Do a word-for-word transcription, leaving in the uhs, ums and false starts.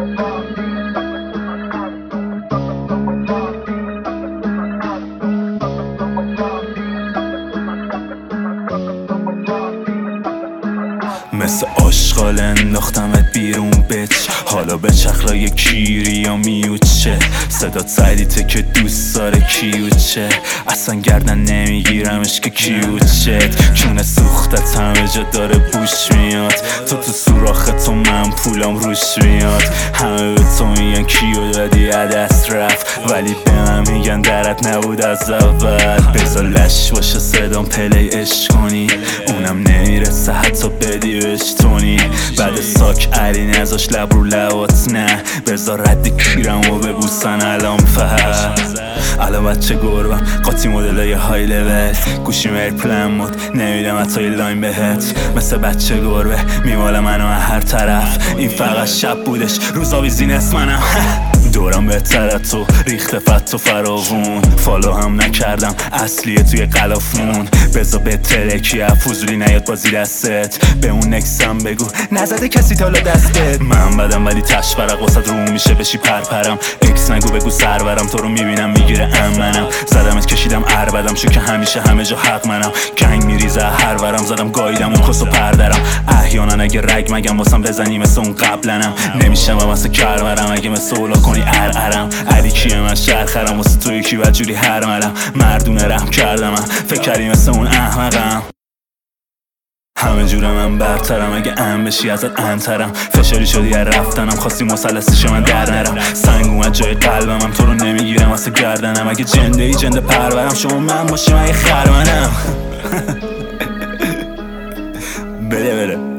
مثل آشغال انداختمت بیرون بچ، حالا به چخلای کیری یا میوچه، صدات سریته که دوست داره کیوچه، اصلا گردن نمیگیرمش که کیوچت، چونه سوختت همه جا داره بوش میاد، تو تو سوراخ تو من پولام روش میاد، همه به تو میگن کیو دادی عدس رفت، ولی به من میگن درت نبود از اول، بذار لش باشه صدام پلی اش کنی، اونم نمیرسه حتی بدی بهش تونی، بعد ساک علی نزاش لب رو لبات نه، بذار رد کیرم و ببوسن الان فهم، الان بچه گربم قاطی مدلای های لول، گوشیم ایرپلن مود نمیدم حتی لاین بهت، مثل بچه گربه میماله منو هر طرف، این فقط شب بودش روزا بیزینس منم دورم بهتره تو ریخت فت و فراوون، فالو هم نکردم اصلیه توی قلافمون، بذار به ترکی فضولی نیاد بازی دستت، به اون نکسم بگو نزده کسی تالا دستت، من بدم ولی تش برق واسد رو میشه بشی پرپرم، اکس نگو بگو سرورم تو رو میبینم میگیره امنم، زدمت کشیدم عربدم شو که همیشه همه جا حق منم، گنگ میریزه هر ورم زدم گاییدم اون کسو پردرم، احیانا اگه رگ مگم واسم بزنی مثل اون قبلنم، نمیشم و مثل کرورم اگه مثل اولا کنی ارعرم، علی کیه من شرخرم واسه تو یکی و جوری هرملم، مردونه رحم کردم من فکر کردی مثل اون احمقم، همه جور من برترم اگه ام بشی ازت انترم، فشاری شدی از رفتنم خواستی مثلثش من در نرم، سنگ اومد جای قلبم هم تو رو نمیگیرم واسه گردنم، اگه جنده ای جنده پرورم شما من باشی من یه خرمنم بله بله